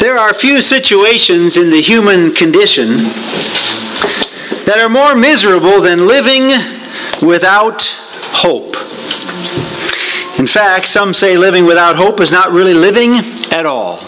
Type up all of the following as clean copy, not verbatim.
There are few situations in the human condition that are more miserable than living without hope. In fact, some say living without hope is not really living at all.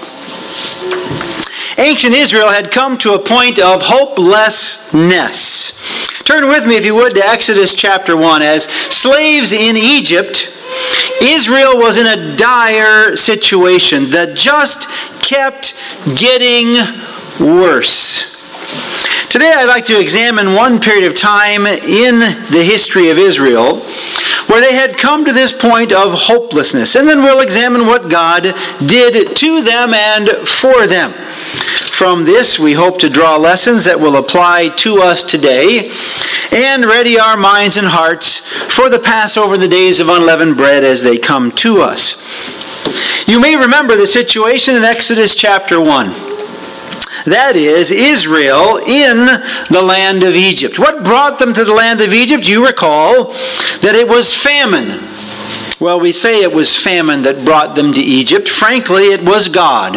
Ancient Israel had come to a point of hopelessness. Turn with me, if you would, to Exodus chapter 1. As slaves in Egypt, Israel was in a dire situation that just kept getting worse. Today I'd like to examine one period of time in the history of Israel where they had come to this point of hopelessness. And then we'll examine what God did to them and for them. From this, we hope to draw lessons that will apply to us today and ready our minds and hearts for the Passover, the days of unleavened bread as they come to us. You may remember the situation in Exodus chapter 1. That is, Israel in the land of Egypt. What brought them to the land of Egypt? You recall that it was famine. Well, we say it was famine that brought them to Egypt. Frankly, it was God.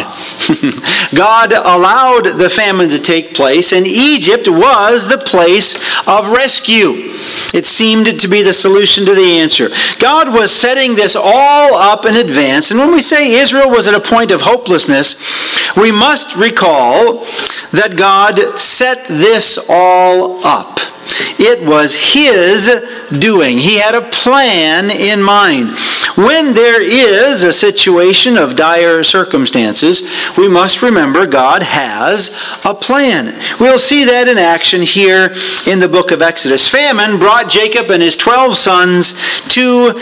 God allowed the famine to take place, and Egypt was the place of rescue. It seemed to be the solution to the answer. God was setting this all up in advance, and when we say Israel was at a point of hopelessness, we must recall that God set this all up. It was His doing. He had a plan in mind. When there is a situation of dire circumstances, we must remember God has a plan. We'll see that in action here in the book of Exodus. Famine brought Jacob and his 12 sons to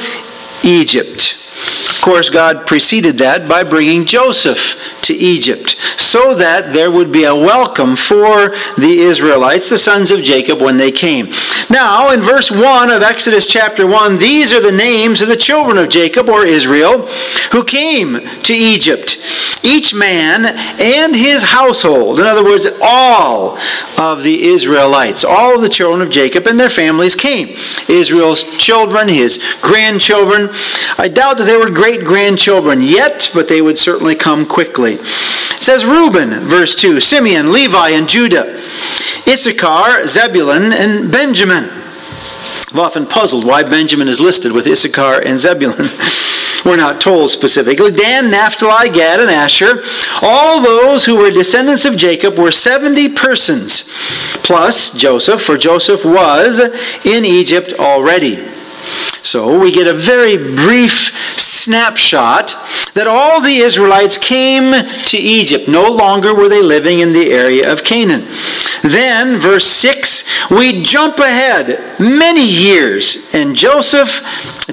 Egypt. Of course, God preceded that by bringing Joseph to Egypt so that there would be a welcome for the Israelites, the sons of Jacob, when they came. Now, in verse 1 of Exodus chapter 1, these are the names of the children of Jacob, or Israel, who came to Egypt. Each man and his household, in other words, all of the Israelites, all of the children of Jacob and their families came. Israel's children, his grandchildren. I doubt that they were great-grandchildren yet, but they would certainly come quickly. It says Reuben, verse 2, Simeon, Levi, and Judah, Issachar, Zebulun, and Benjamin. I've often puzzled why Benjamin is listed with Issachar and Zebulun. We're not told specifically. Dan, Naphtali, Gad, and Asher. All those who were descendants of Jacob were 70 persons, plus Joseph, for Joseph was in Egypt already. So we get a very brief snapshot that all the Israelites came to Egypt. No longer were they living in the area of Canaan. Then, verse 6, we jump ahead many years, and Joseph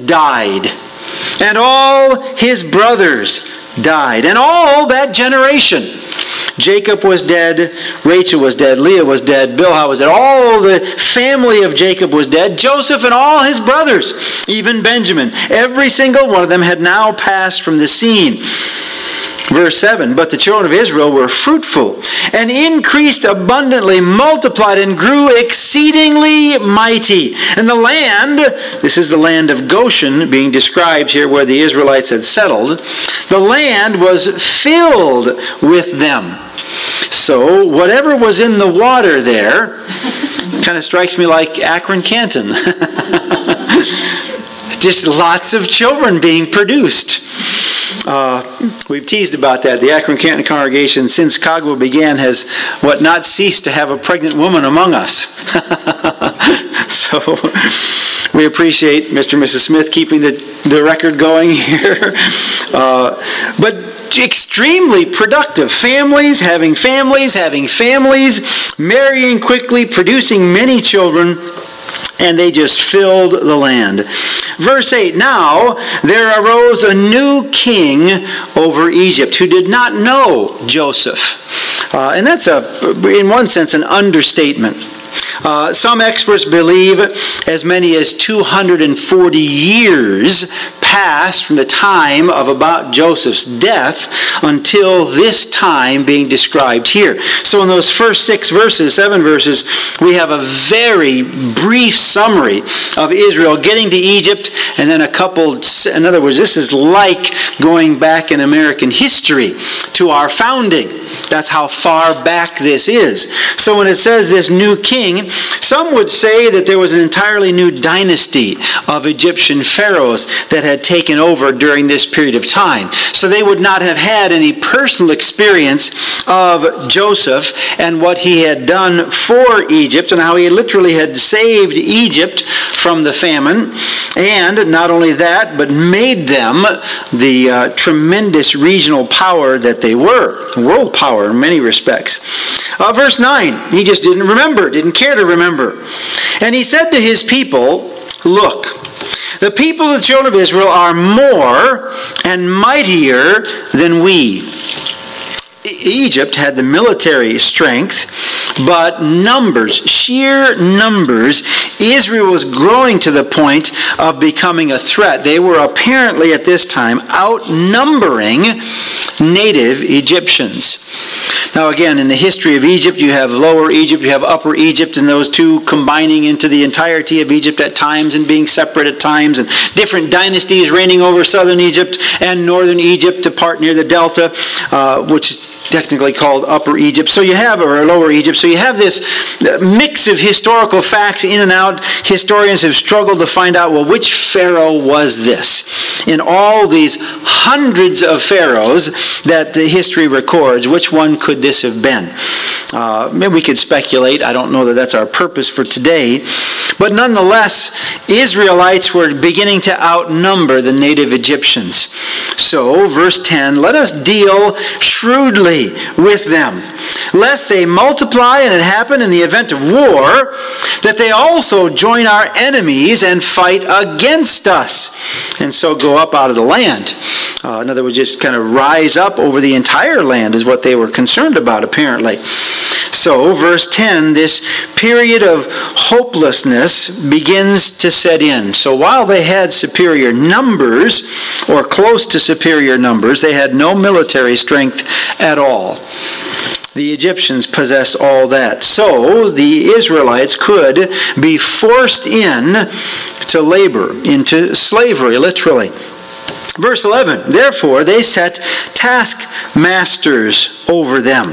died, and all his brothers died, and all that generation. Jacob was dead, Rachel was dead, Leah was dead, Bilhah was dead. All the family of Jacob was dead. Joseph and all his brothers, even Benjamin, every single one of them had now passed from the scene. Verse 7, but the children of Israel were fruitful and increased abundantly, multiplied and grew exceedingly mighty. And the land, this is the land of Goshen being described here where the Israelites had settled, the land was filled with them. So whatever was in the water there kind of strikes me like Akron Canton. Just lots of children being produced. We've teased about that. The Akron Canton congregation, since COGWA began, has not ceased to have a pregnant woman among us. So we appreciate Mr. and Mrs. Smith keeping the record going here. But extremely productive. Families, having families, marrying quickly, producing many children, and they just filled the land. Verse 8, now there arose a new king over Egypt who did not know Joseph. And that's, in one sense, an understatement. Some experts believe as many as 240 years passed from the time of about Joseph's death until this time being described here. So in those first 7 verses, we have a very brief summary of Israel getting to Egypt, and then in other words, this is like going back in American history to our founding. That's how far back this is. So when it says this new king, some would say that there was an entirely new dynasty of Egyptian pharaohs that had taken over during this period of time. So they would not have had any personal experience of Joseph and what he had done for Egypt and how he literally had saved Egypt from the famine. And not only that, but made them the tremendous regional power that they were, world power in many respects. Verse 9, he just didn't care to remember. And he said to his people, "Look, the people of the children of Israel are more and mightier than we." Egypt had the military strength, but sheer numbers, Israel was growing to the point of becoming a threat. They were apparently at this time outnumbering native Egyptians. Now again, in the history of Egypt, you have Lower Egypt, you have Upper Egypt, and those two combining into the entirety of Egypt at times and being separate at times, and different dynasties reigning over southern Egypt and northern Egypt, a part near the Delta, which is technically called Upper Egypt. So you have, or Lower Egypt. So you have this mix of historical facts in and out. Historians have struggled to find out, well, which pharaoh was this? In all these hundreds of pharaohs that history records, which one could this have been? Maybe we could speculate. I don't know that that's our purpose for today. But nonetheless, Israelites were beginning to outnumber the native Egyptians. So, verse 10, "Let us deal shrewdly with them, lest they multiply and it happen in the event of war, that they also join our enemies and fight against us, and so go up out of the land." In other words, just kind of rise up over the entire land is what they were concerned about, apparently. So, verse 10, this period of hopelessness begins to set in. So while they had superior numbers, or close to superior numbers, they had no military strength at all. The Egyptians possessed all that. So the Israelites could be forced in to labor, into slavery, literally. Verse 11, "Therefore they set taskmasters over them."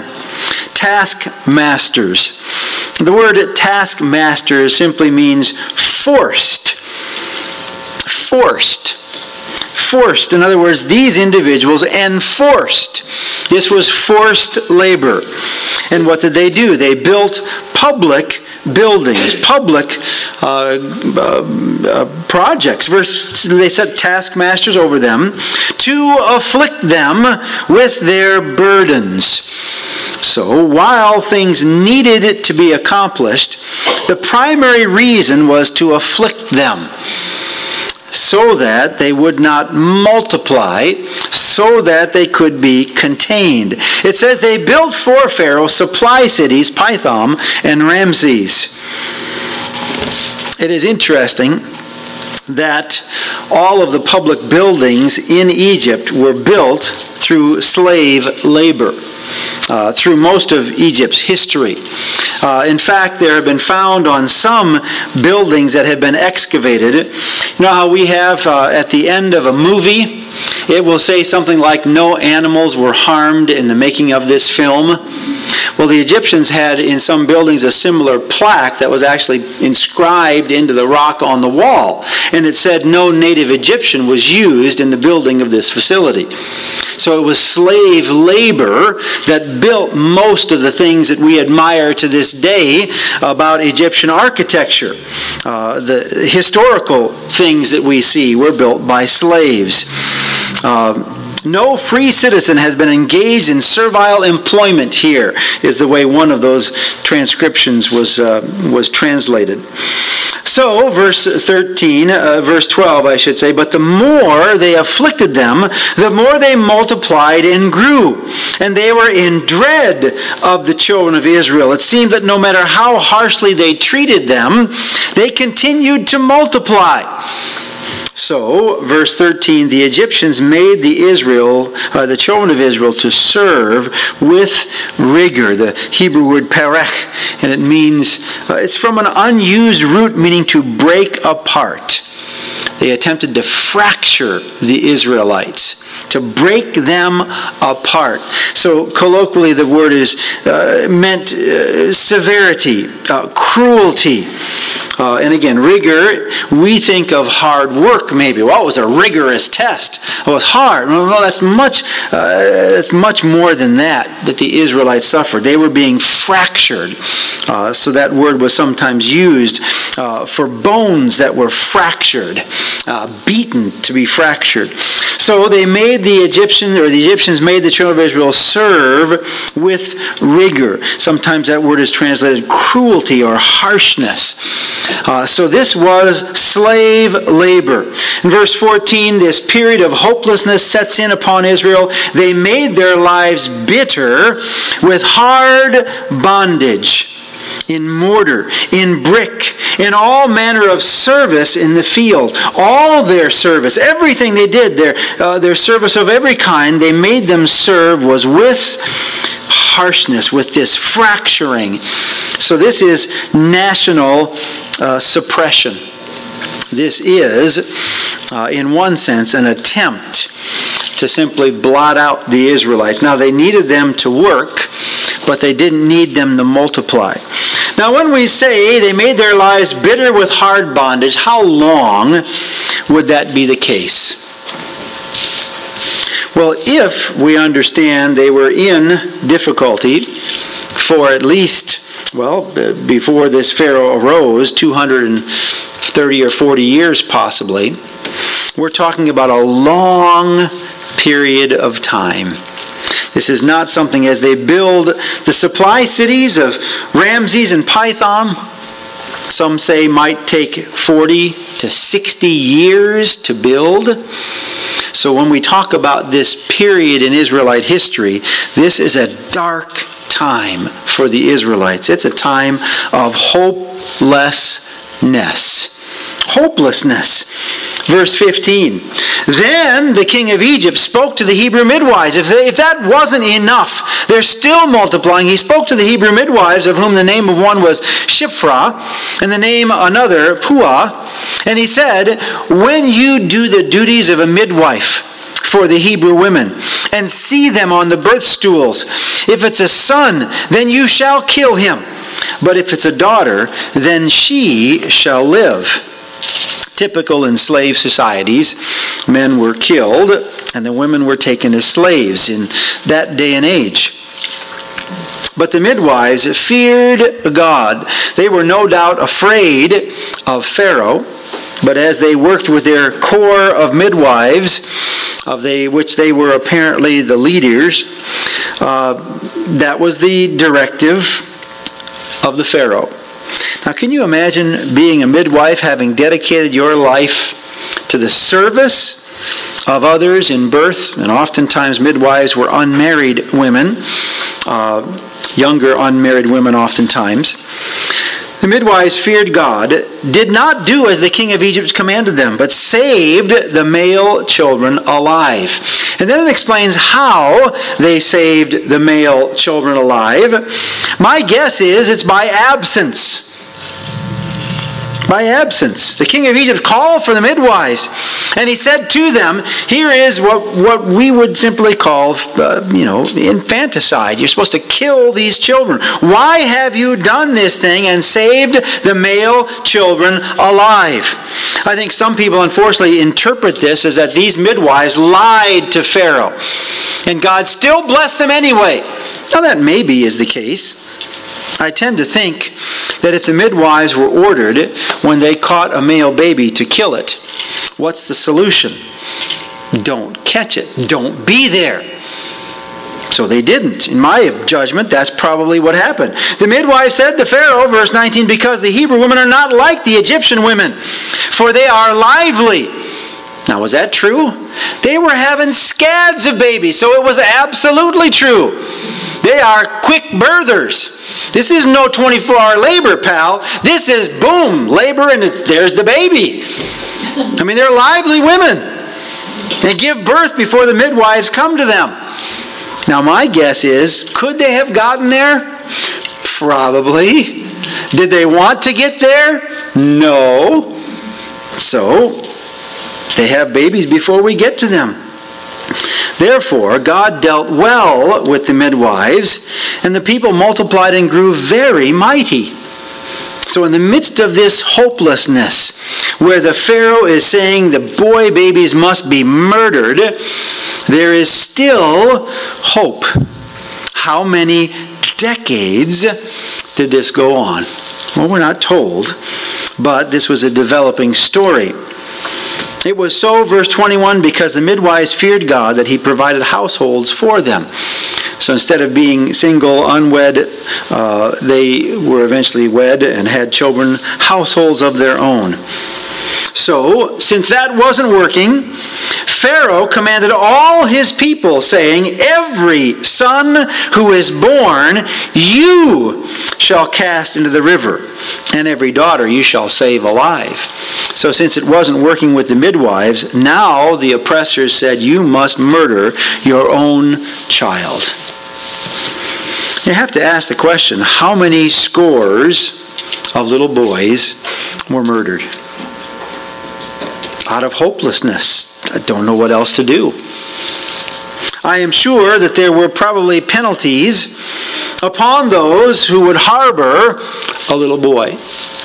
Taskmasters. The word taskmaster simply means forced. Forced. In other words, these individuals enforced. This was forced labor. And what did they do? They built public buildings, public projects. They set taskmasters over them to afflict them with their burdens. So while things needed to be accomplished, the primary reason was to afflict them, so that they would not multiply, so that they could be contained. It says they built for Pharaoh supply cities, Pithom and Ramses. It is interesting that all of the public buildings in Egypt were built through slave labor. Through most of Egypt's history. In fact, there have been found on some buildings that have been excavated. You know how we have at the end of a movie, it will say something like, "No animals were harmed in the making of this film." Well, the Egyptians had in some buildings a similar plaque that was actually inscribed into the rock on the wall. And it said no native Egyptian was used in the building of this facility. So it was slave labor that built most of the things that we admire to this day about Egyptian architecture. The historical things that we see were built by slaves. No free citizen has been engaged in servile employment here, is the way one of those transcriptions was translated. So, verse 12, I should say, "But the more they afflicted them, the more they multiplied and grew. And they were in dread of the children of Israel." It seemed that no matter how harshly they treated them, they continued to multiply. So, verse 13, the Egyptians made the children of Israel to serve with rigor. The Hebrew word perech, and it means, it's from an unused root meaning to break apart. They attempted to fracture the Israelites, to break them apart. So colloquially the word is meant severity, cruelty. And again, rigor, we think of hard work maybe. Well, it was a rigorous test. It was hard. No, that's much more than that the Israelites suffered. They were being fractured. So that word was sometimes used for bones that were fractured, beaten to be fractured. So they made the Egyptians made the children of Israel serve with rigor. Sometimes that word is translated cruelty or harshness. So this was slave labor. In verse 14, this period of hopelessness sets in upon Israel. They made their lives bitter with hard bondage, in mortar, in brick, in all manner of service in the field. All their service, everything they did, their service of every kind, they made them serve was with harshness, with this fracturing. So this is national suppression. This is, in one sense, an attempt to simply blot out the Israelites. Now, they needed them to work, but they didn't need them to multiply. Now, when we say they made their lives bitter with hard bondage, how long would that be the case? Well, if we understand they were in difficulty for at least, before this Pharaoh arose, 230 or 40 years possibly, we're talking about a long period of time. This is not something as they build the supply cities of Ramses and Pithom, some say might take 40 to 60 years to build. So when we talk about this period in Israelite history, this is a dark time for the Israelites. It's a time of hopelessness. Verse 15. Then the king of Egypt spoke to the Hebrew midwives. If that wasn't enough, they're still multiplying. He spoke to the Hebrew midwives, of whom the name of one was Shiphrah, and the name another Puah. And he said, when you do the duties of a midwife for the Hebrew women, and see them on the birth stools, if it's a son, then you shall kill him. But if it's a daughter, then she shall live. Typical in slave societies, men were killed and the women were taken as slaves in that day and age. But the midwives feared God. They were no doubt afraid of Pharaoh, but as they worked with their corps of midwives, which they were apparently the leaders, that was the directive of the Pharaoh. Now, can you imagine being a midwife, having dedicated your life to the service of others in birth? And oftentimes midwives were unmarried women, younger unmarried women oftentimes. The midwives feared God, did not do as the king of Egypt commanded them, but saved the male children alive. And then it explains how they saved the male children alive. My guess is it's by absence. By absence. The king of Egypt called for the midwives, and he said to them, here is what we would simply call, infanticide. You're supposed to kill these children. Why have you done this thing and saved the male children alive? I think some people unfortunately interpret this as that these midwives lied to Pharaoh, and God still blessed them anyway. Now that maybe is the case. I tend to think that if the midwives were ordered, when they caught a male baby, to kill it, what's the solution? Don't catch it. Don't be there. So they didn't. In my judgment, that's probably what happened. The midwife said to Pharaoh, verse 19, because the Hebrew women are not like the Egyptian women, for they are lively. Now, was that true? They were having scads of babies, so it was absolutely true. They are quick birthers. This is no 24-hour labor, pal. This is boom, labor, and there's the baby. I mean, they're lively women. They give birth before the midwives come to them. Now, my guess is, could they have gotten there? Probably. Did they want to get there? No. So, they have babies before we get to them. Therefore, God dealt well with the midwives, and the people multiplied and grew very mighty. So in the midst of this hopelessness, where the Pharaoh is saying the boy babies must be murdered, there is still hope. How many decades did this go on? Well, we're not told, but this was a developing story. It was so, verse 21, because the midwives feared God that he provided households for them. So instead of being single, unwed, they were eventually wed and had children, households of their own. So, since that wasn't working, Pharaoh commanded all his people, saying, every son who is born you shall cast into the river, and every daughter you shall save alive. So since it wasn't working with the midwives, now the oppressors said, you must murder your own child. You have to ask the question, how many scores of little boys were murdered? Out of hopelessness. I don't know what else to do. I am sure that there were probably penalties upon those who would harbor a little boy.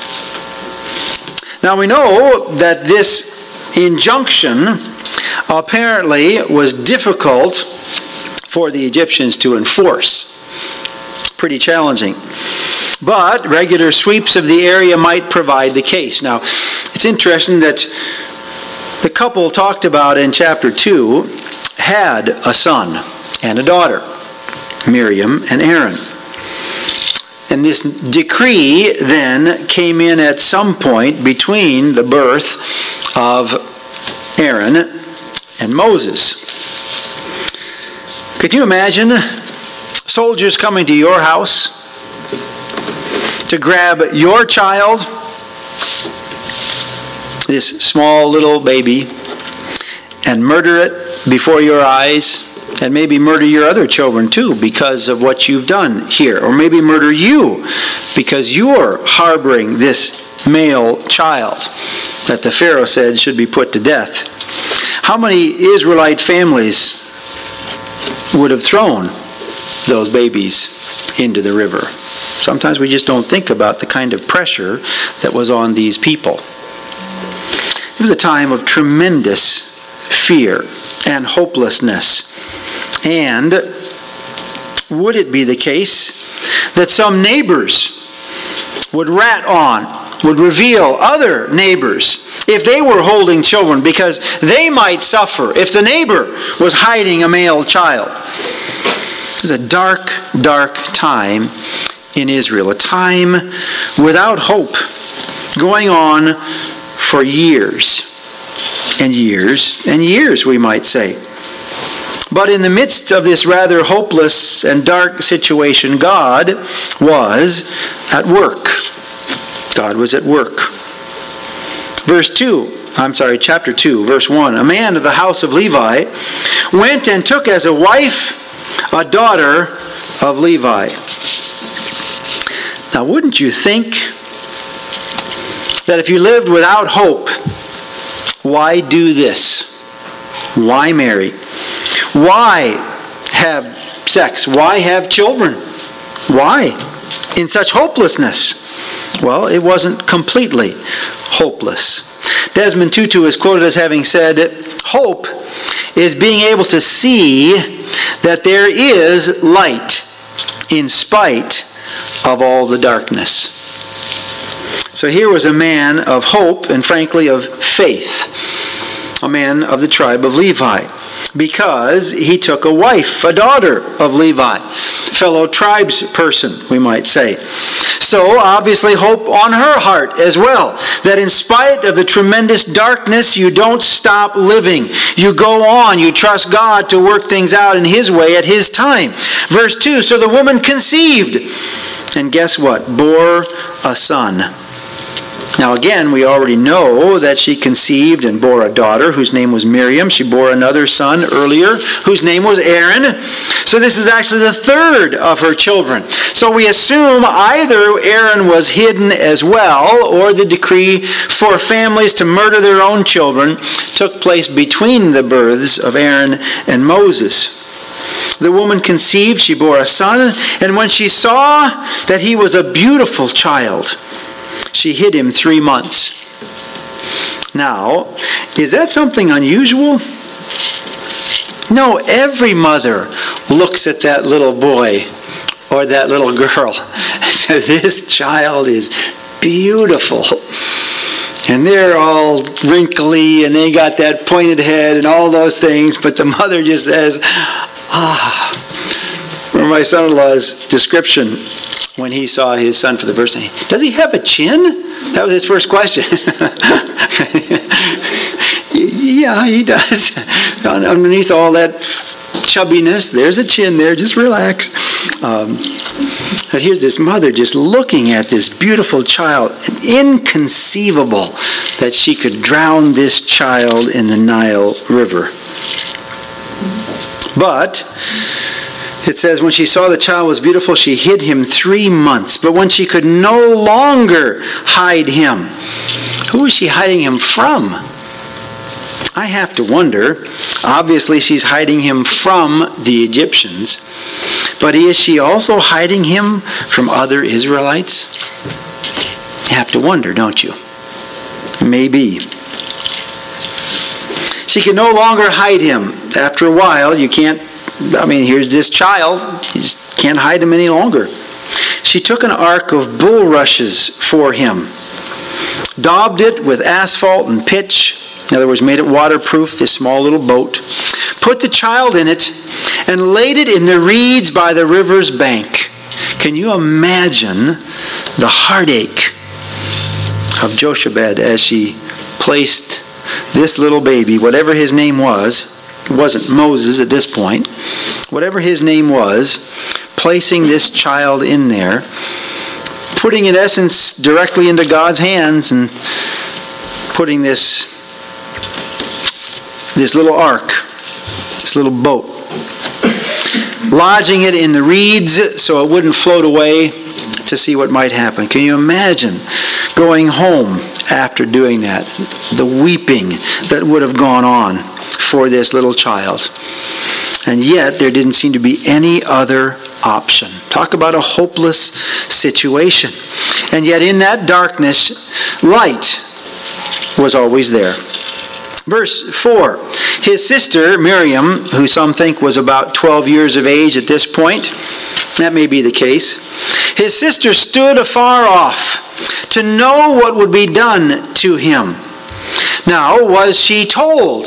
Now we know that this injunction apparently was difficult for the Egyptians to enforce. Pretty challenging. But regular sweeps of the area might provide the case. Now, it's interesting that the couple talked about in chapter 2 had a son and a daughter, Miriam and Aaron. And this decree then came in at some point between the birth of Aaron and Moses. Could you imagine soldiers coming to your house to grab your child, this small little baby, and murder it before your eyes, and maybe murder your other children too because of what you've done here, or maybe murder you because you're harboring this male child that the Pharaoh said should be put to death? How many Israelite families would have thrown those babies into the river? Sometimes we just don't think about the kind of pressure that was on these people. It was a time of tremendous fear and hopelessness. And would it be the case that some neighbors would rat on, would reveal other neighbors if they were holding children because they might suffer if the neighbor was hiding a male child? It was a dark, dark time in Israel, a time without hope, going on for years and years and years, we might say. But in the midst of this rather hopeless and dark situation, God was at work. God was at work. Chapter 2, verse 1. A man of the house of Levi went and took as a wife a daughter of Levi. Now, wouldn't you think that if you lived without hope, why do this? Why marry? Why have sex? Why have children? Why? In such hopelessness? Well, it wasn't completely hopeless. Desmond Tutu is quoted as having said, hope is being able to see that there is light in spite of all the darkness. So here was a man of hope and frankly of faith, a man of the tribe of Levi, because he took a wife, a daughter of Levi, fellow tribes person, we might say. So obviously hope on her heart as well, that in spite of the tremendous darkness, you don't stop living. You go on, you trust God to work things out in His way at His time. Verse 2, so the woman conceived, and guess what? Bore a son. Now again, we already know that she conceived and bore a daughter whose name was Miriam. She bore another son earlier whose name was Aaron. So this is actually the third of her children. So we assume either Aaron was hidden as well, or the decree for families to murder their own children took place between the births of Aaron and Moses. The woman conceived, she bore a son, and when she saw that he was a beautiful child, she hid him 3 months. Now, is that something unusual? No, every mother looks at that little boy or that little girl and says, this child is beautiful. And they're all wrinkly and they got that pointed head and all those things, but the mother just says, Remember my son-in-law's description when he saw his son for the first time. Does he have a chin? That was his first question. Yeah, he does. Underneath all that chubbiness, there's a chin there. Just relax. But here's this mother just looking at this beautiful child. Inconceivable that she could drown this child in the Nile River. But it says, when she saw the child was beautiful, she hid him 3 months. But when she could no longer hide him, who is she hiding him from? I have to wonder. Obviously, she's hiding him from the Egyptians. But is she also hiding him from other Israelites? You have to wonder, don't you? Maybe. She can no longer hide him. After a while, you can't, here's this child. You just can't hide him any longer. She took an ark of bulrushes for him, daubed it with asphalt and pitch. In other words, made it waterproof, this small little boat. Put the child in it and laid it in the reeds by the river's bank. Can you imagine the heartache of Jochebed as she placed this little baby, whatever his name was, it wasn't Moses at this point, whatever his name was, placing this child in there, putting in essence directly into God's hands and putting this little ark, this little boat, lodging it in the reeds so it wouldn't float away to see what might happen. Can you imagine going home after doing that? The weeping that would have gone on for this little child. And yet there didn't seem to be any other option. Talk about a hopeless situation. And yet in that darkness, light was always there. Verse 4, his sister Miriam, who some think was about 12 years of age at this point, that may be the case, his sister stood afar off to know what would be done to him. Now, was she told?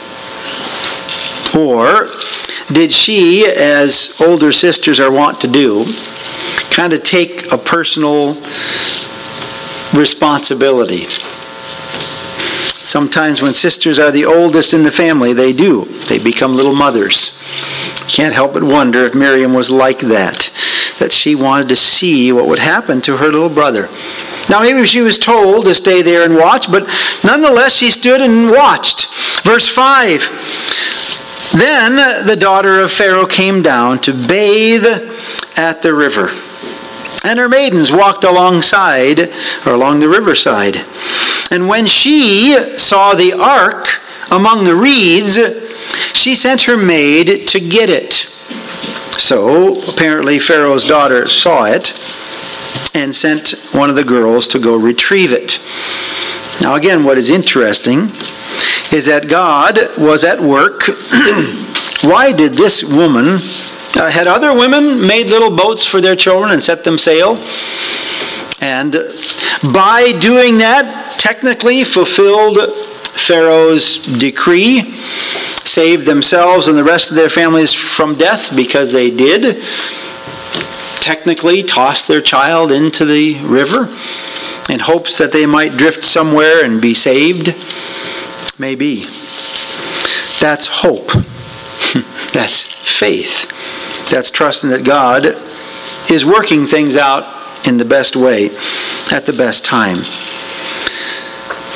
Or did she, as older sisters are wont to do, kind of take a personal responsibility? Sometimes when sisters are the oldest in the family, they do. They become little mothers. Can't help but wonder if Miriam was like that she wanted to see what would happen to her little brother. Now maybe she was told to stay there and watch, but nonetheless she stood and watched. Verse 5, then the daughter of Pharaoh came down to bathe at the river. And her maidens walked along the riverside. And when she saw the ark among the reeds, she sent her maid to get it. So apparently Pharaoh's daughter saw it and sent one of the girls to go retrieve it. Now again, what is interesting is that God was at work. Why did this woman... had other women made little boats for their children and set them sail? And by doing that, technically fulfilled Pharaoh's decree, saved themselves and the rest of their families from death because they did technically toss their child into the river in hopes that they might drift somewhere and be saved. Maybe. That's hope. That's faith. That's trusting that God is working things out in the best way at the best time.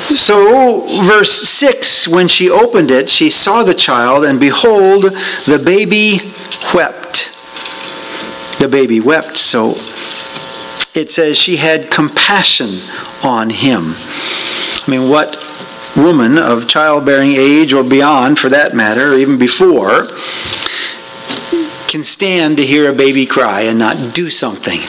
So, verse 6, when she opened it, she saw the child, and behold, the baby wept. The baby wept. So, it says she had compassion on him. I mean, what woman of childbearing age or beyond, for that matter, or even before, can stand to hear a baby cry and not do something?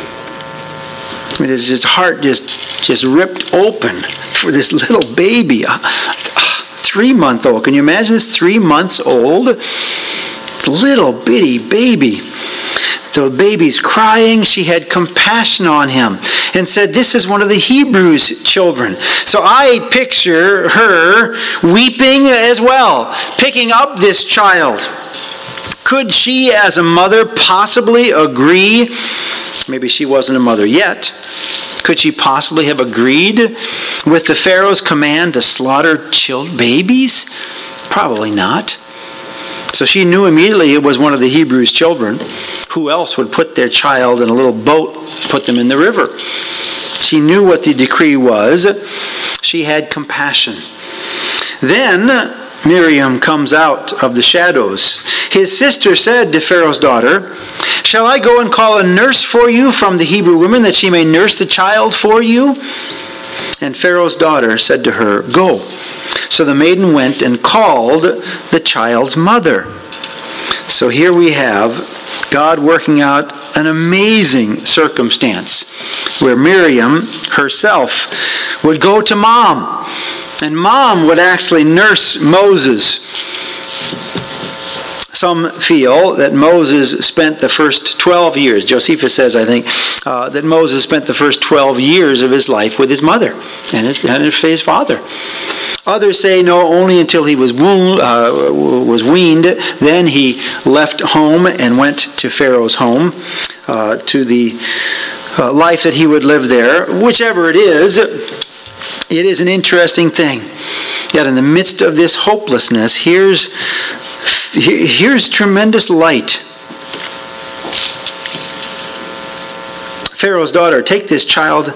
I mean, his heart just ripped open for this little baby, 3-month-old. Can you imagine this 3 months old? Little bitty baby. The baby's crying. She had compassion on him and said, this is one of the Hebrews' children. So I picture her weeping as well, picking up this child. Could she, as a mother, possibly agree? Maybe she wasn't a mother yet. Could she possibly have agreed with the Pharaoh's command to slaughter babies? Probably not. So she knew immediately it was one of the Hebrews' children. Who else would put their child in a little boat, put them in the river? She knew what the decree was. She had compassion. Then Miriam comes out of the shadows. His sister said to Pharaoh's daughter, shall I go and call a nurse for you from the Hebrew women, that she may nurse the child for you? And Pharaoh's daughter said to her, go. So the maiden went and called the child's mother. So here we have God working out an amazing circumstance where Miriam herself would go to mom, and mom would actually nurse Moses. Some feel that Moses spent the first 12 years, Josephus says, I think, that Moses spent the first 12 years of his life with his mother and his father. Others say no, only until he was weaned. Then he left home and went to Pharaoh's home, to the life that he would live there. Whichever it is an interesting thing. Yet in the midst of this hopelessness, here's tremendous light. Pharaoh's daughter, take this child,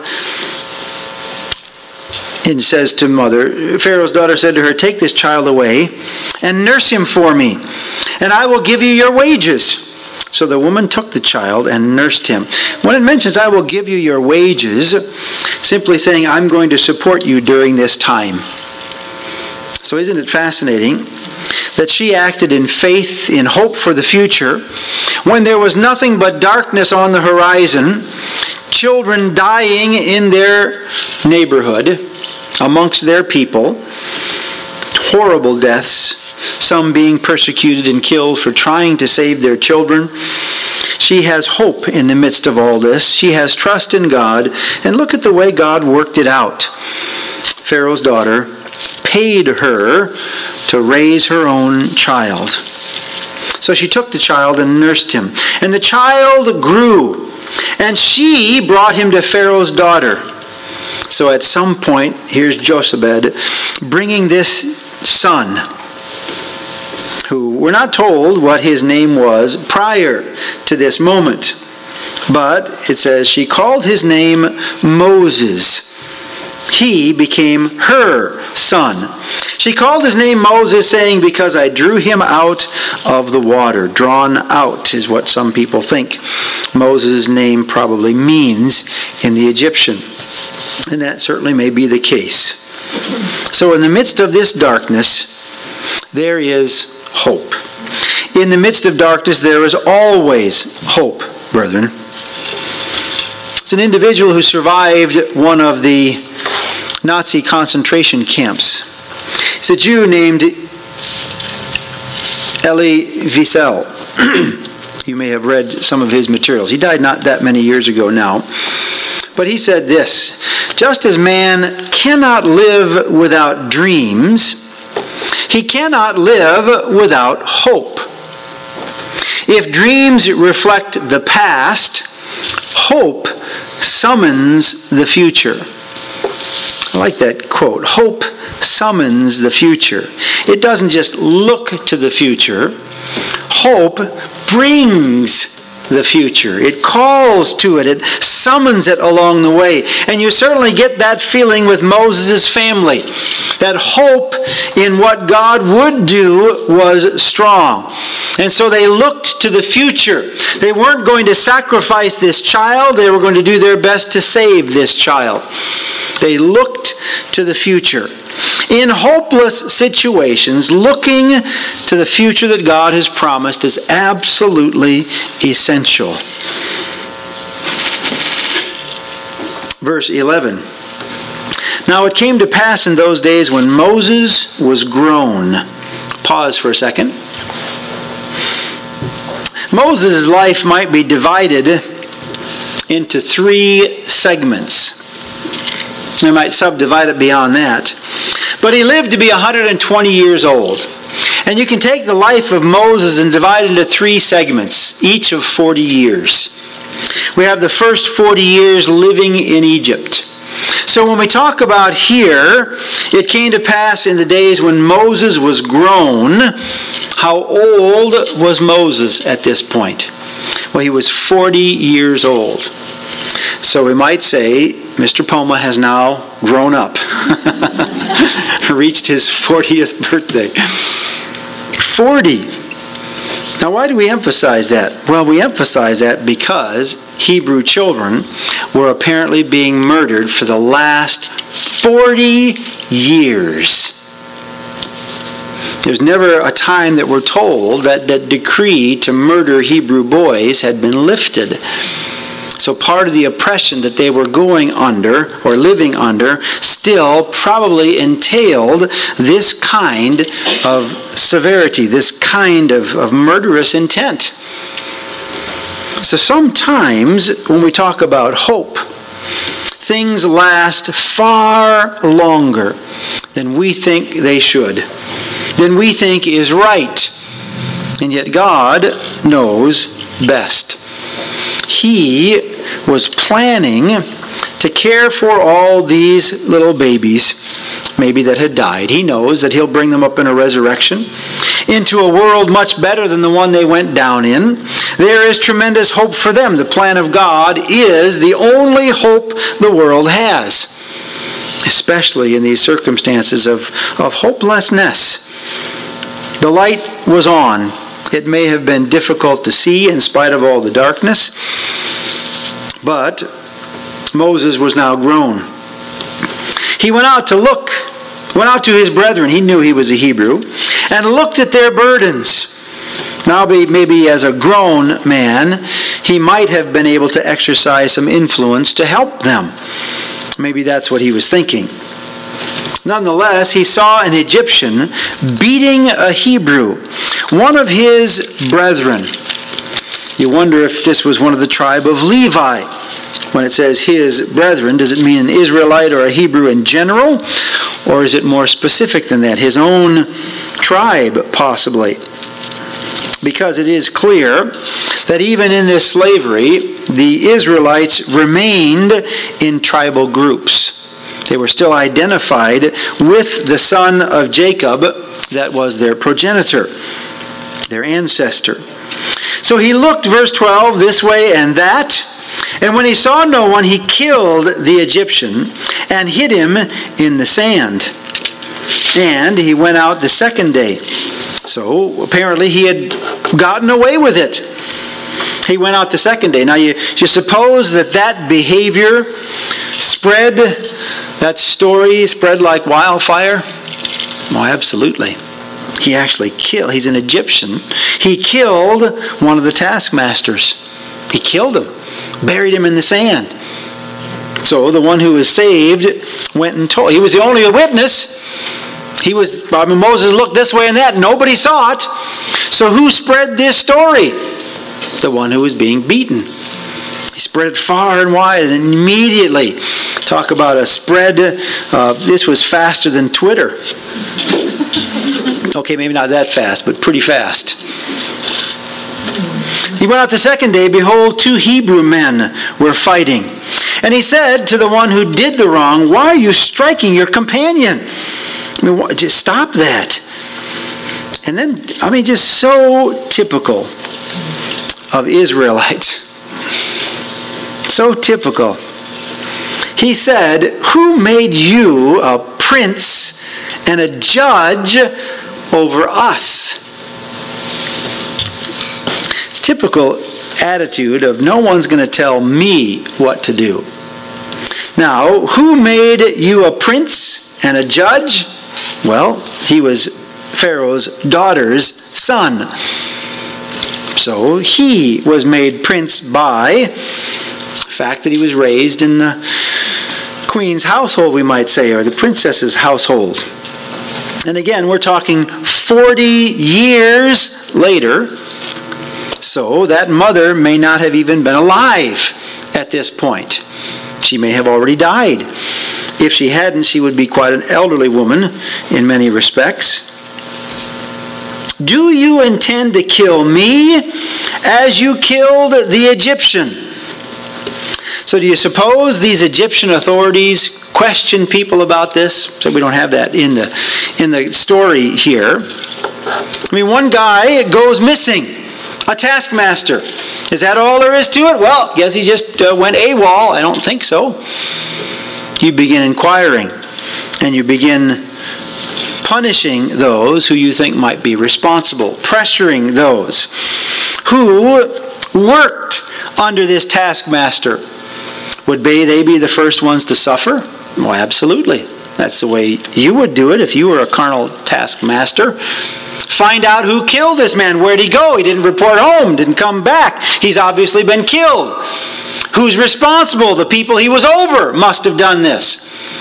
and says to mother, Pharaoh's daughter said to her, take this child away and nurse him for me, and I will give you your wages. So the woman took the child and nursed him. When it mentions, I will give you your wages, simply saying, I'm going to support you during this time. So isn't it fascinating that she acted in faith, in hope for the future, when there was nothing but darkness on the horizon, children dying in their neighborhood, amongst their people, horrible deaths, some being persecuted and killed for trying to save their children. She has hope in the midst of all this. She has trust in God, and look at the way God worked it out. Pharaoh's daughter paid her to raise her own child. So she took the child and nursed him. And the child grew, and she brought him to Pharaoh's daughter. So at some point, here's Jochebed bringing this son, who we're not told what his name was prior to this moment. But it says she called his name Moses. He became her son. She called his name Moses, saying, because I drew him out of the water. Drawn out is what some people think Moses' name probably means in the Egyptian. And that certainly may be the case. So in the midst of this darkness, there is hope. In the midst of darkness, there is always hope, brethren. It's an individual who survived one of the Nazi concentration camps. It's a Jew named Elie Wiesel. You may have read some of his materials. He died not that many years ago now. But he said this, just as man cannot live without dreams, he cannot live without hope. If dreams reflect the past, hope summons the future. I like that quote. Hope summons the future. It doesn't just look to the future. Hope brings the future. It calls to it. It summons it along the way. And you certainly get that feeling with Moses' family. That hope in what God would do was strong. And so they looked to the future. They weren't going to sacrifice this child. They were going to do their best to save this child. They looked to the future. In hopeless situations, looking to the future that God has promised is absolutely essential. Verse 11. Now it came to pass in those days when Moses was grown. Pause for a second. Moses' life might be divided into 3 segments. I might subdivide it beyond that. But he lived to be 120 years old. And you can take the life of Moses and divide it into 3 segments, each of 40 years. We have the first 40 years living in Egypt. So when we talk about here, it came to pass in the days when Moses was grown. How old was Moses at this point? Well, he was 40 years old. So we might say, Mr. Poma has now grown up. Reached his 40th birthday. 40. Now why do we emphasize that? Well, we emphasize that because Hebrew children were apparently being murdered for the last 40 years. There's never a time that we're told that the decree to murder Hebrew boys had been lifted. So part of the oppression that they were going under or living under still probably entailed this kind of severity, this kind of murderous intent. So sometimes when we talk about hope, things last far longer than we think they should, than we think is right. And yet God knows best. He was planning to care for all these little babies, maybe that had died. He knows that he'll bring them up in a resurrection into a world much better than the one they went down in. There is tremendous hope for them. The plan of God is the only hope the world has, especially in these circumstances of hopelessness. The light was on. It may have been difficult to see in spite of all the darkness, but Moses was now grown. He went out to his brethren. He knew he was a Hebrew, and looked at their burdens. Now, maybe as a grown man, he might have been able to exercise some influence to help them. Maybe that's what he was thinking. Nonetheless, he saw an Egyptian beating a Hebrew, one of his brethren. You wonder if this was one of the tribe of Levi. When it says his brethren, does it mean an Israelite or a Hebrew in general? Or is it more specific than that? His own tribe, possibly. Because it is clear that even in this slavery, the Israelites remained in tribal groups. They were still identified with the son of Jacob, that was their progenitor, their ancestor. So he looked, verse 12, this way and that, and when he saw no one, he killed the Egyptian and hid him in the sand. And he went out the second day. So apparently he had gotten away with it. He went out the second day. Now you suppose that behavior spread, that story spread like wildfire? Oh, absolutely. He actually killed. He's an Egyptian. He killed one of the taskmasters. He killed him. Buried him in the sand. So the one who was saved went and told. He was the only witness. Moses looked this way and that. Nobody saw it. So who spread this story? The one who was being beaten. He spread it far and wide, and immediately, talk about a spread. This was faster than Twitter. Okay, maybe not that fast, but pretty fast. He went out the second day, behold, 2 Hebrew men were fighting. And he said to the one who did the wrong, why are you striking your companion? Just stop that. And then, just so typical of Israelites. So typical. He said, "Who made you a prince and a judge over us?" It's typical attitude of no one's going to tell me what to do. Now, who made you a prince and a judge? Well, he was Pharaoh's daughter's son. So he was made prince by the fact that he was raised in the queen's household, we might say, or the princess's household. And again, we're talking 40 years later. So that mother may not have even been alive at this point. She may have already died. If she hadn't, she would be quite an elderly woman in many respects. "Do you intend to kill me as you killed the Egyptian?" So do you suppose these Egyptian authorities question people about this? So we don't have that in the story here. I mean, one guy goes missing, a taskmaster. Is that all there is to it? Well, guess he just went AWOL. I don't think so. You begin inquiring, and you begin punishing those who you think might be responsible, pressuring those who worked under this taskmaster. Would they be the first ones to suffer? Well, absolutely. That's the way you would do it if you were a carnal taskmaster. Find out who killed this man. Where'd he go? He didn't report home, didn't come back. He's obviously been killed. Who's responsible? The people he was over must have done this.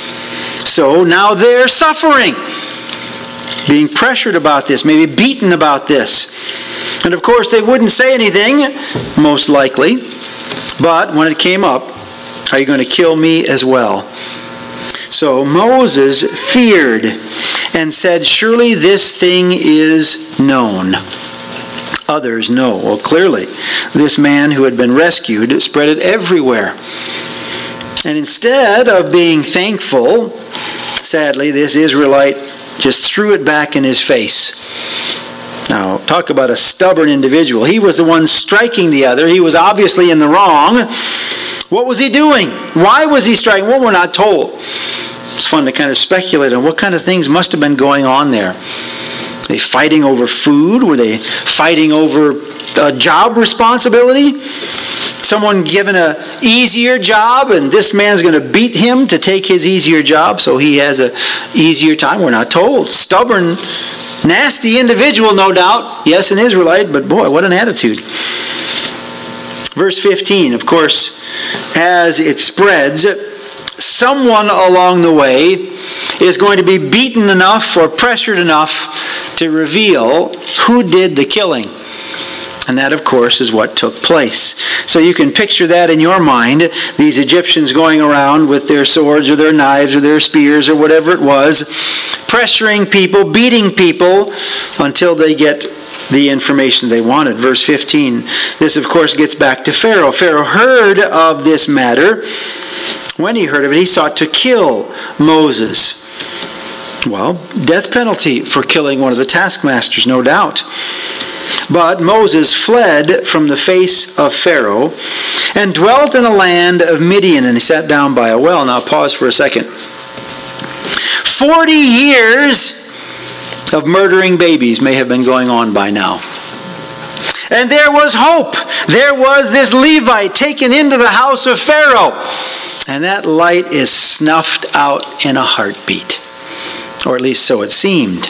So now they're suffering, being pressured about this, maybe beaten about this. And of course they wouldn't say anything, most likely. But when it came up, "Are you going to kill me as well?" So Moses feared and said, "Surely this thing is known." Others know. Well, clearly, this man who had been rescued spread it everywhere. And instead of being thankful, sadly, this Israelite just threw it back in his face. Now, talk about a stubborn individual. He was the one striking the other. He was obviously in the wrong. What was he doing? Why was he striking? Well, we're not told. It's fun to kind of speculate on what kind of things must have been going on there. Were they fighting over food? Were they fighting over a job responsibility? Someone given an easier job, and this man's going to beat him to take his easier job, so he has an easier time? We're not told. Stubborn, nasty individual, no doubt. Yes, an Israelite, but boy, what an attitude. Verse 15, of course, as it spreads, someone along the way is going to be beaten enough or pressured enough to reveal who did the killing. And that, of course, is what took place. So you can picture that in your mind, these Egyptians going around with their swords or their knives or their spears or whatever it was, pressuring people, beating people until they get the information they wanted. Verse 15. This, of course, gets back to Pharaoh. Pharaoh heard of this matter. When he heard of it, he sought to kill Moses. Well, death penalty for killing one of the taskmasters, no doubt. But Moses fled from the face of Pharaoh and dwelt in a land of Midian, and he sat down by a well. Now pause for a second. 40 years of murdering babies may have been going on by now. And there was hope. There was this Levite taken into the house of Pharaoh. And that light is snuffed out in a heartbeat. Or at least so it seemed.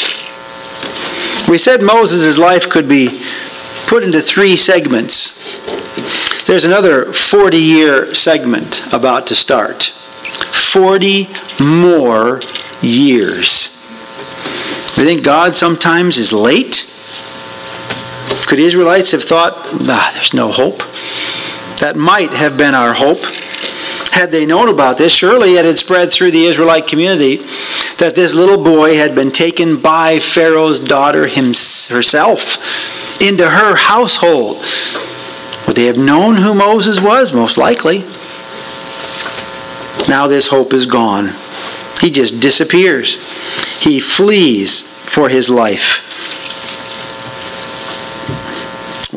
We said Moses' life could be put into 3 segments. There's another 40-year segment about to start. 40 more years. You think God sometimes is late? Could Israelites have thought, there's no hope? That might have been our hope. Had they known about this, surely it had spread through the Israelite community that this little boy had been taken by Pharaoh's daughter herself into her household. Would they have known who Moses was? Most likely. Now this hope is gone. He just disappears. He flees for his life.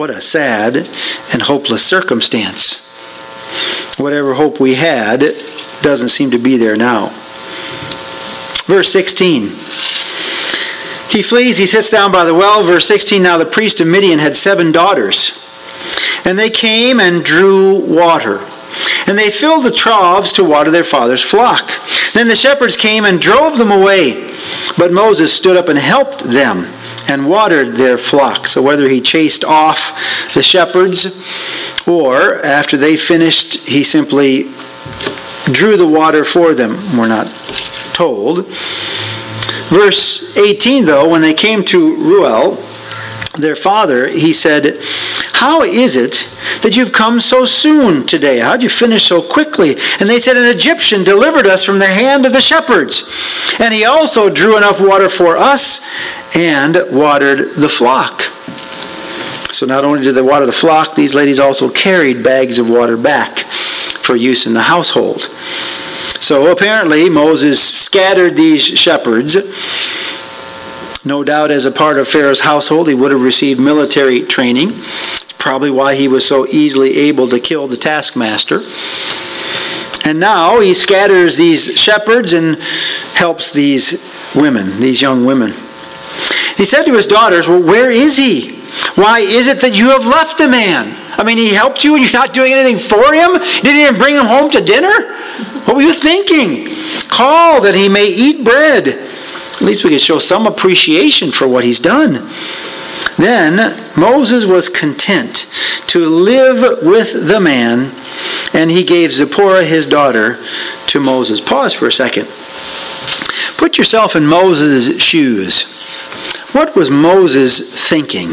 What a sad and hopeless circumstance. Whatever hope we had doesn't seem to be there now. Verse 16. He flees, he sits down by the well. Verse 16, now the priest of Midian had 7 daughters. And they came and drew water. And they filled the troughs to water their father's flock. Then the shepherds came and drove them away. But Moses stood up and helped them and watered their flock. So whether he chased off the shepherds or after they finished, he simply drew the water for them, we're not told. Verse 18, though, when they came to Reuel, their father, he said, how is it that you've come so soon today? How'd you finish so quickly? And they said, an Egyptian delivered us from the hand of the shepherds. And he also drew enough water for us and watered the flock. So not only did they water the flock, these ladies also carried bags of water back for use in the household. So apparently Moses scattered these shepherds. No doubt as a part of Pharaoh's household, he would have received military training. It's probably why he was so easily able to kill the taskmaster. And now he scatters these shepherds and helps these women, these young women. He said to his daughters, well, where is he? Why is it that you have left the man? I mean, he helped you and you're not doing anything for him? Didn't even bring him home to dinner? What were you thinking? Call that he may eat bread. At least we could show some appreciation for what he's done. Then Moses was content to live with the man, and he gave Zipporah his daughter to Moses. Pause for a second. Put yourself in Moses' shoes. What was Moses thinking?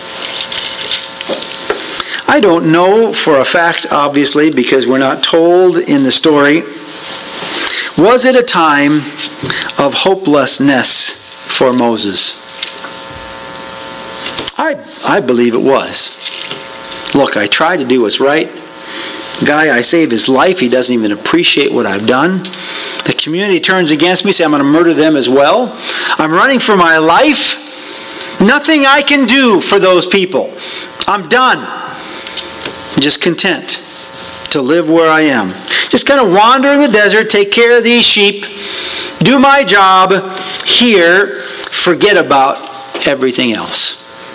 I don't know for a fact, obviously, because we're not told in the story. Was it a time of hopelessness for Moses? I believe it was. Look, I try to do what's right. Guy, I save his life. He doesn't even appreciate what I've done. The community turns against me, say I'm going to murder them as well. I'm running for my life. Nothing I can do for those people. I'm done. I'm just content to live where I am. Just kind of wander in the desert, take care of these sheep, do my job here, forget about everything else.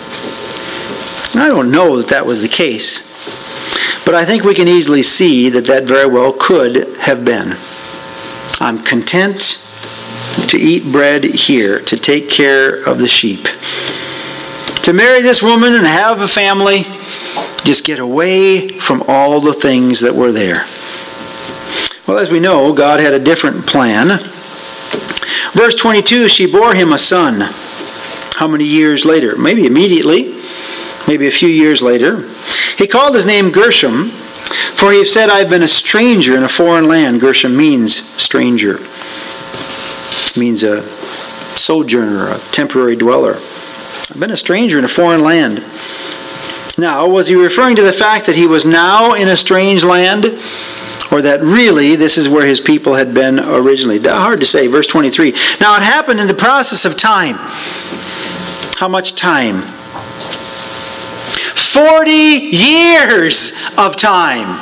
I don't know that that was the case, but I think we can easily see that that very well could have been. I'm content to eat bread here, to take care of the sheep. To marry this woman and have a family, just get away from all the things that were there. Well, as we know, God had a different plan. Verse 22, she bore him a son. How many years later? Maybe immediately, maybe a few years later. He called his name Gershom, for he said, I've been a stranger in a foreign land. Gershom means stranger. It means a sojourner, a temporary dweller. I've been a stranger in a foreign land. Now, was he referring to the fact that he was now in a strange land? Or that really this is where his people had been originally? Hard to say. Verse 23. Now it happened in the process of time. How much time? 40 years of time.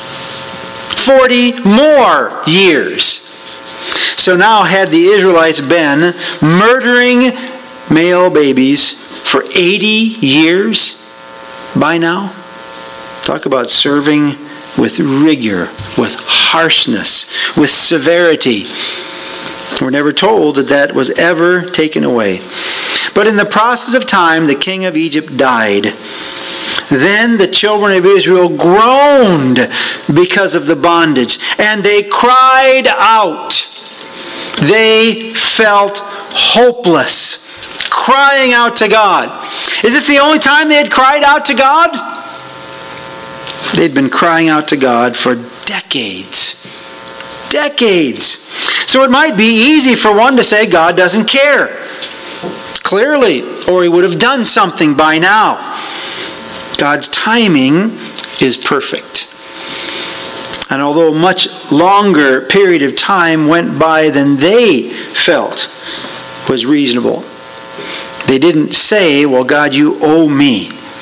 40 more years. So now had the Israelites been murdering male babies for 80 years by now? Talk about serving with rigor, with harshness, with severity. We're never told that that was ever taken away. But in the process of time, the king of Egypt died. Then the children of Israel groaned because of the bondage, and they cried out. They felt hopeless, crying out to God. Is this the only time they had cried out to God? They'd been crying out to God for decades. Decades. So it might be easy for one to say God doesn't care. Clearly, or he would have done something by now. God's timing is perfect. And although a much longer period of time went by than they felt was reasonable, they didn't say, well, God, you owe me.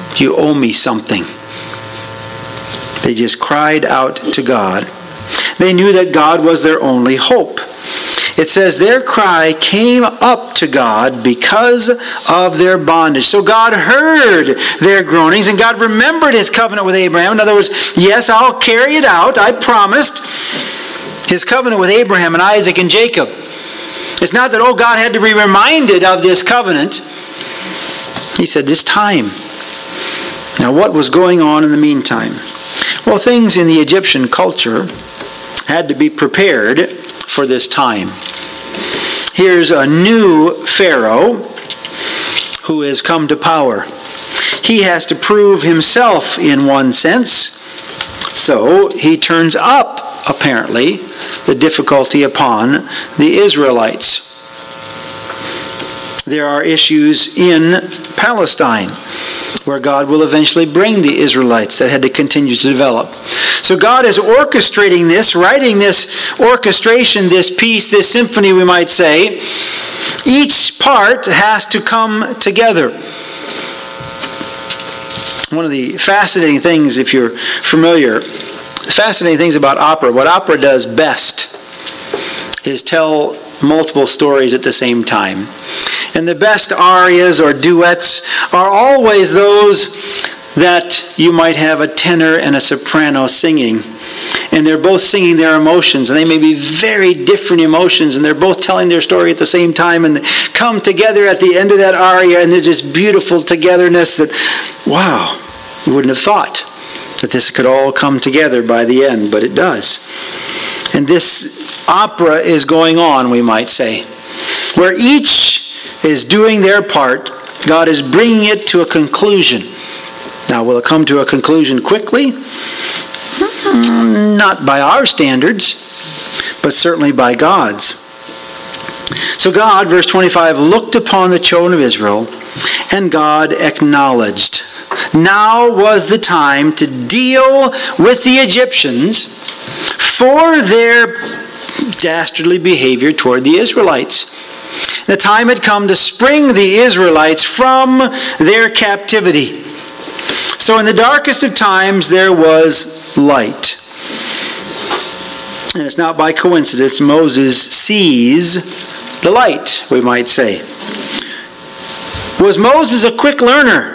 You owe me something. They just cried out to God. They knew that God was their only hope. It says their cry came up to God because of their bondage. So God heard their groanings, and God remembered his covenant with Abraham. In other words, yes, I'll carry it out. I promised. His covenant with Abraham and Isaac and Jacob. It's not that, God had to be reminded of this covenant. He said, it's time. Now, what was going on in the meantime? Well, things in the Egyptian culture had to be prepared for this time. Here's a new Pharaoh who has come to power. He has to prove himself in one sense. So he turns up, apparently, the difficulty upon the Israelites. There are issues in Palestine where God will eventually bring the Israelites that had to continue to develop. So God is orchestrating this, writing this orchestration, this piece, this symphony, we might say. Each part has to come together. One of the fascinating things, if you're familiar, fascinating things about opera, what opera does best is tell multiple stories at the same time. And the best arias or duets are always those that you might have a tenor and a soprano singing. And they're both singing their emotions, and they may be very different emotions, and they're both telling their story at the same time, and they come together at the end of that aria, and there's this beautiful togetherness that, wow, you wouldn't have thought that this could all come together by the end, but it does. And this opera is going on, we might say, where each is doing their part. God is bringing it to a conclusion. Now, will it come to a conclusion quickly? Not by our standards, but certainly by God's. So God, verse 25, looked upon the children of Israel, and God acknowledged. Now was the time to deal with the Egyptians for their dastardly behavior toward the Israelites. The time had come to spring the Israelites from their captivity. So in the darkest of times there was light. And it's not by coincidence Moses sees the light, we might say. Was Moses a quick learner?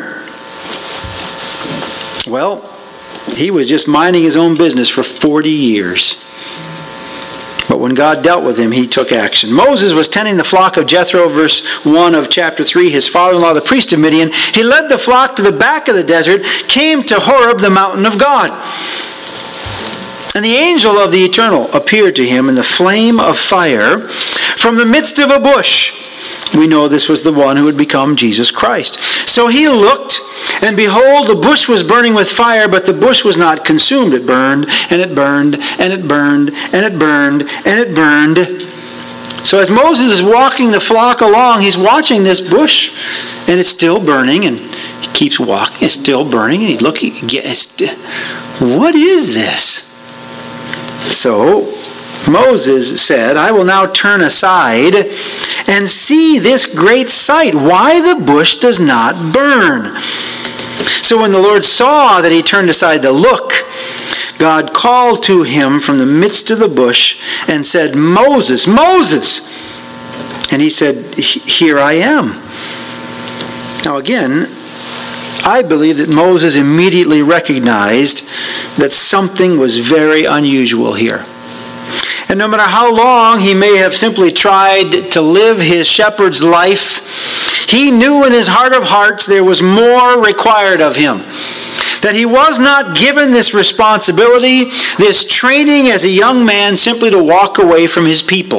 Well, he was just minding his own business for 40 years. But when God dealt with him, he took action. Moses was tending the flock of Jethro, verse 1 of chapter 3, his father-in-law, the priest of Midian. He led the flock to the back of the desert, came to Horeb, the mountain of God. And the angel of the Eternal appeared to him in the flame of fire from the midst of a bush. We know this was the one who would become Jesus Christ. So he looked, and behold, the bush was burning with fire, but the bush was not consumed. It burned, and it burned, and it burned, and it burned, and it burned. So as Moses is walking the flock along, he's watching this bush, and it's still burning, and he keeps walking, it's still burning, and he's looking again. What is this? So Moses said, I will now turn aside and see this great sight, why the bush does not burn. So when the Lord saw that he turned aside to look, God called to him from the midst of the bush and said, Moses, Moses! And he said, here I am. Now again, I believe that Moses immediately recognized that something was very unusual here. And no matter how long he may have simply tried to live his shepherd's life, he knew in his heart of hearts there was more required of him. That he was not given this responsibility, this training as a young man simply to walk away from his people.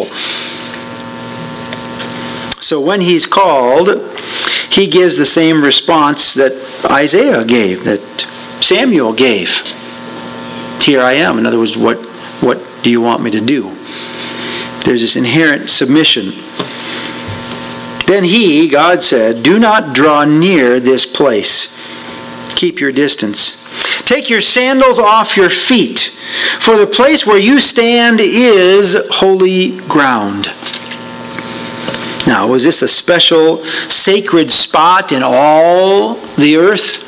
So when he's called, he gives the same response that Isaiah gave, that Samuel gave. Here I am. In other words, what do you want me to do? There's this inherent submission. Then he, God said, do not draw near this place. Keep your distance. Take your sandals off your feet, for the place where you stand is holy ground. Now, was this a special sacred spot in all the earth?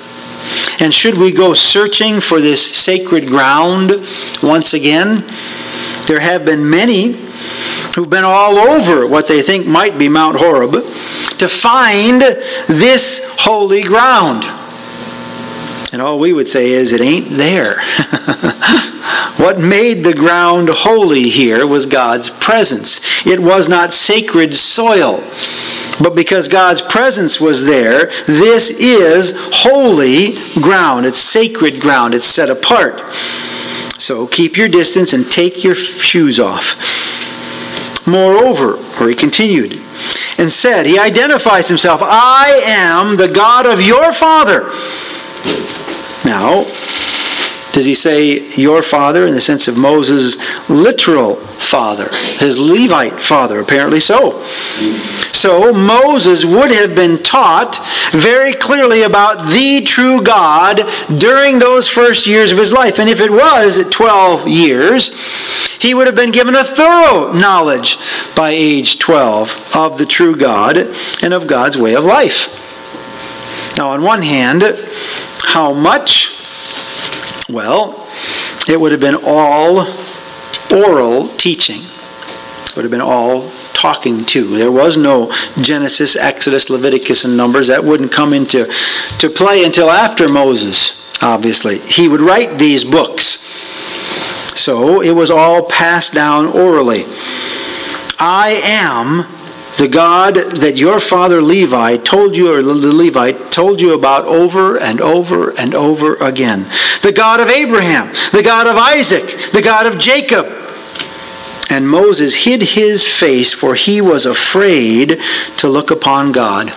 And should we go searching for this sacred ground once again? There have been many who've been all over what they think might be Mount Horeb to find this holy ground. And all we would say is, it ain't there. What made the ground holy here was God's presence. It was not sacred soil. But because God's presence was there, this is holy ground. It's sacred ground. It's set apart. So keep your distance and take your shoes off. Moreover, or he continued, and said, he identifies himself, I am the God of your father. Now, does he say your father in the sense of Moses' literal father, his Levite father? Apparently so. So Moses would have been taught very clearly about the true God during those first years of his life. And if it was 12 years, he would have been given a thorough knowledge by age 12 of the true God and of God's way of life. Now, on one hand, how much? Well, it would have been all oral teaching. It would have been all talking to. There was no Genesis, Exodus, Leviticus, and Numbers. That wouldn't come into play until after Moses, obviously. He would write these books. So it was all passed down orally. I am the God that your father Levi told you, or the Levite told you about over and over and over again. The God of Abraham, the God of Isaac, the God of Jacob. And Moses hid his face, for he was afraid to look upon God.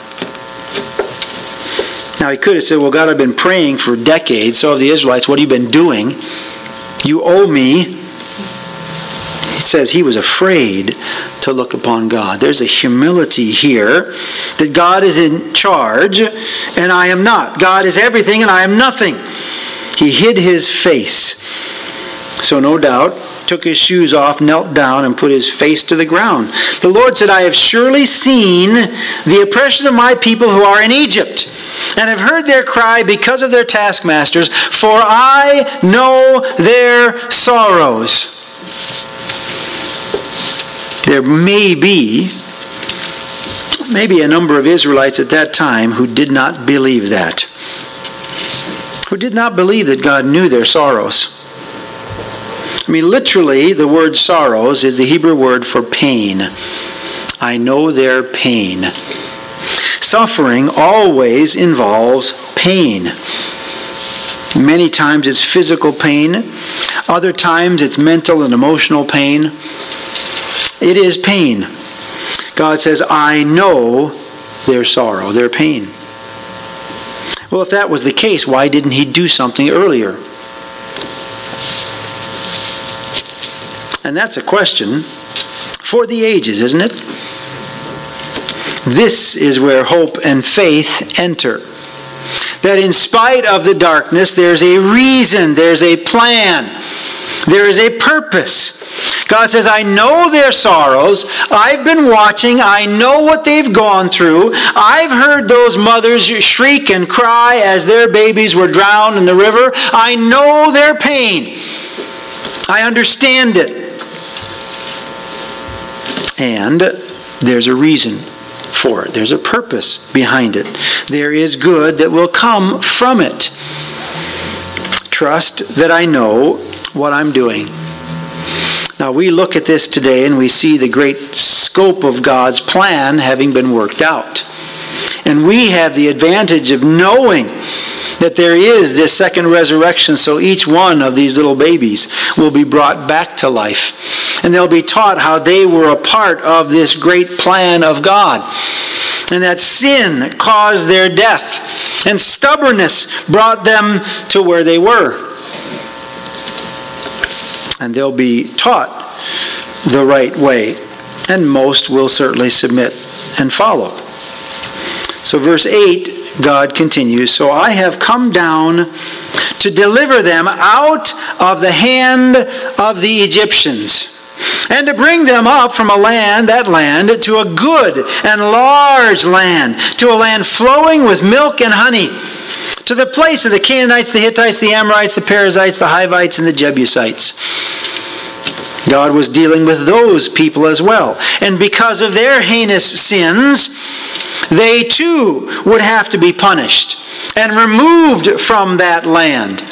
Now he could have said, well, God, I've been praying for decades. So have the Israelites. What have you been doing? You owe me. It says he was afraid to look upon God. There's a humility here that God is in charge and I am not. God is everything and I am nothing. He hid his face. So no doubt, took his shoes off, knelt down, and put his face to the ground. The Lord said, I have surely seen the oppression of my people who are in Egypt, and have heard their cry because of their taskmasters, for I know their sorrows. There may be a number of Israelites at that time who did not believe that. Who did not believe that God knew their sorrows. I mean, literally, the word sorrows is the Hebrew word for pain. I know their pain. Suffering always involves pain. Many times it's physical pain. Other times it's mental and emotional pain. It is pain. God says, I know their sorrow, their pain. Well, if that was the case, why didn't he do something earlier? And that's a question for the ages, isn't it? This is where hope and faith enter. That in spite of the darkness, there's a reason, there's a plan, there is a purpose. God says, I know their sorrows. I've been watching. I know what they've gone through. I've heard those mothers shriek and cry as their babies were drowned in the river. I know their pain. I understand it. And there's a reason for it. There's a purpose behind it. There is good that will come from it. Trust that I know what I'm doing. Now we look at this today and we see the great scope of God's plan having been worked out. And we have the advantage of knowing that there is this second resurrection, so each one of these little babies will be brought back to life. And they'll be taught how they were a part of this great plan of God. And that sin caused their death, and stubbornness brought them to where they were. And they'll be taught the right way. And most will certainly submit and follow. So verse 8, God continues, so I have come down to deliver them out of the hand of the Egyptians, and to bring them up from that land, to a good and large land, to a land flowing with milk and honey, to the place of the Canaanites, the Hittites, the Amorites, the Perizzites, the Hivites, and the Jebusites. God was dealing with those people as well. And because of their heinous sins, they too would have to be punished and removed from that land.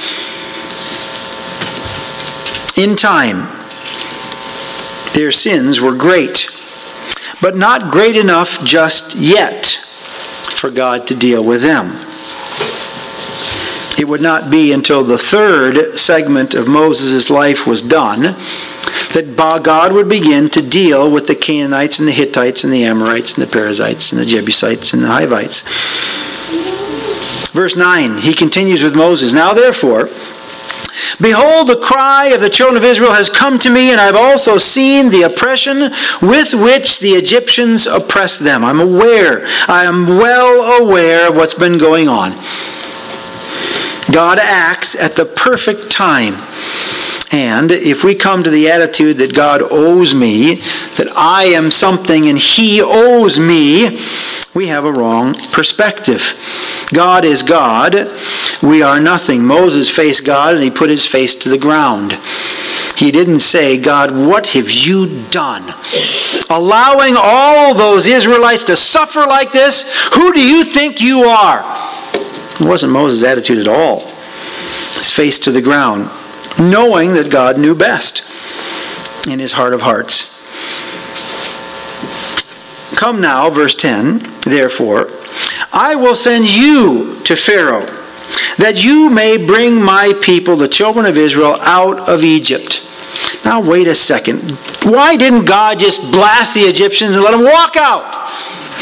In time, their sins were great, but not great enough just yet for God to deal with them. It would not be until the third segment of Moses' life was done that God would begin to deal with the Canaanites and the Hittites and the Amorites and the Perizzites and the Jebusites and the Hivites. Verse 9, he continues with Moses. Now therefore, behold, the cry of the children of Israel has come to me, and I've also seen the oppression with which the Egyptians oppress them. I am well aware of what's been going on. God acts at the perfect time. And if we come to the attitude that God owes me, that I am something and He owes me, we have a wrong perspective. God is God. We are nothing. Moses faced God and he put his face to the ground. He didn't say, God, what have you done? Allowing all those Israelites to suffer like this? Who do you think you are? It wasn't Moses' attitude at all. His face to the ground, knowing that God knew best in his heart of hearts. Come now, verse 10, therefore, I will send you to Pharaoh, that you may bring my people, the children of Israel, out of Egypt. Now wait a second. Why didn't God just blast the Egyptians and let them walk out?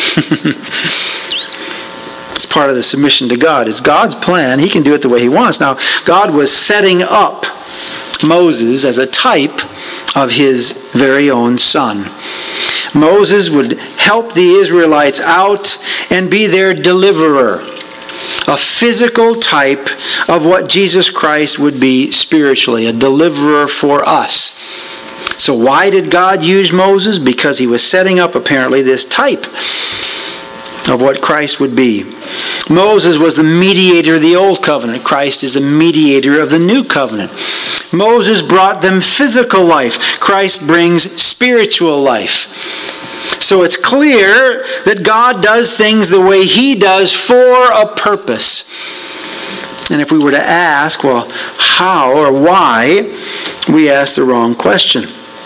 It's part of the submission to God. It's God's plan. He can do it the way He wants. Now, God was setting up Moses as a type of His very own son. Moses would help the Israelites out and be their deliverer, a physical type of what Jesus Christ would be spiritually, a deliverer for us. So why did God use Moses? Because He was setting up apparently this type of what Christ would be. Moses was the mediator of the old covenant. Christ is the mediator of the new covenant. Moses brought them physical life. Christ brings spiritual life. So it's clear that God does things the way He does for a purpose. And if we were to ask, well, how or why, we ask the wrong question.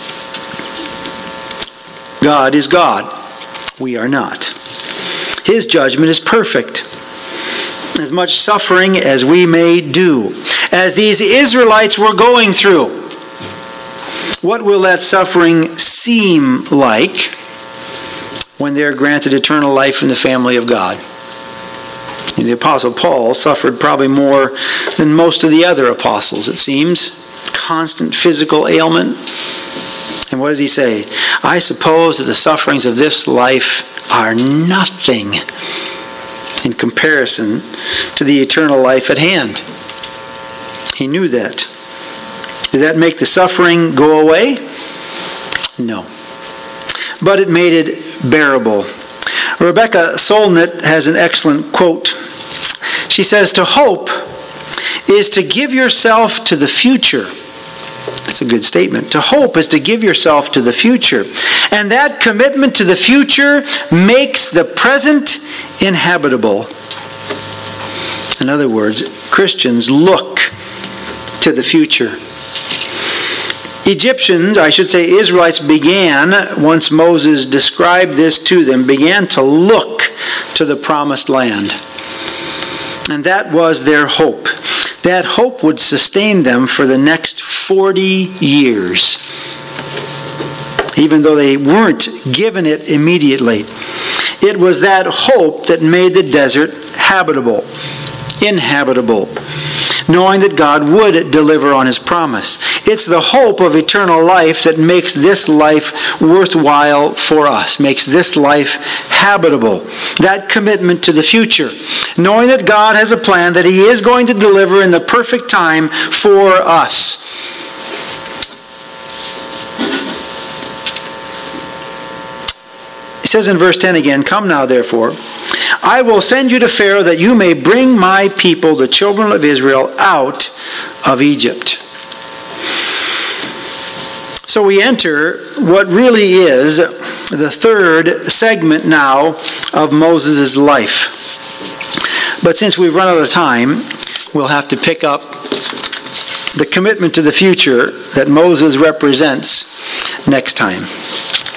God is God. We are not. His judgment is perfect. As much suffering as we may do, as these Israelites were going through, what will that suffering seem like when they're granted eternal life in the family of God? And the Apostle Paul suffered probably more than most of the other apostles, it seems. Constant physical ailment. And what did he say? I suppose that the sufferings of this life are nothing in comparison to the eternal life at hand. He knew that. Did that make the suffering go away? No. But it made it bearable. Rebecca Solnit has an excellent quote. She says, to hope is to give yourself to the future. That's a good statement. To hope is to give yourself to the future. And that commitment to the future makes the present inhabitable. In other words, Christians look to the future. Israelites began, once Moses described this to them, began to look to the promised land. And that was their hope. That hope would sustain them for the next 40 years. Even though they weren't given it immediately. It was that hope that made the desert inhabitable, knowing that God would deliver on His promise. It's the hope of eternal life that makes this life worthwhile for us, makes this life habitable. That commitment to the future, knowing that God has a plan that He is going to deliver in the perfect time for us. It says in verse 10 again, come now therefore, I will send you to Pharaoh that you may bring my people, the children of Israel, out of Egypt. So we enter what really is the third segment now of Moses' life. But since we've run out of time, we'll have to pick up the commitment to the future that Moses represents next time.